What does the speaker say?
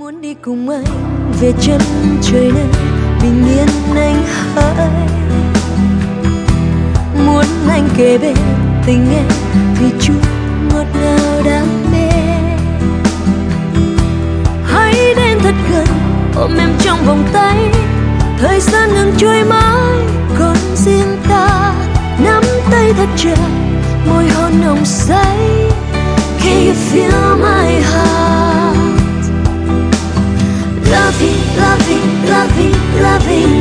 muốn đi cùng anh về chân trời nơi bình yên anh hỡi, muốn anh kề bên tình em vì chút ngọt ngào đam mê. Hãy đến thật gần ôm em trong vòng tay, thời gian ngừng trôi mãi còn riêng ta, nắm tay thật chặt môi hôn nồng say. Can you feel my heart? Loving, loving, loving, loving